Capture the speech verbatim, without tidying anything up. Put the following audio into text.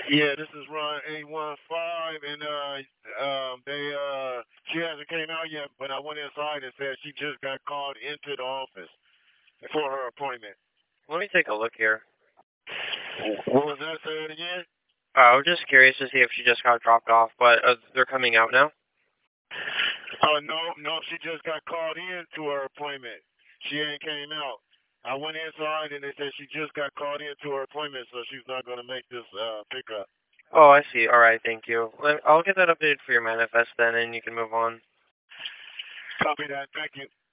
Yeah, this is Ron eight one five, and uh, um, they uh, she hasn't came out yet, but I went inside and said she just got called into the office for her appointment. Let me take a look here. What was that? Say it again? Uh, I was just curious to see if she just got dropped off, but uh, they're coming out now? Oh, no, no, she just got called in to her appointment. She ain't came out. I went inside and they said she just got called into her appointment, so she's not going to make this uh, pickup. Oh, I see. All right, thank you. I'll get that updated for your manifest then, and you can move on. Copy that. Thank you.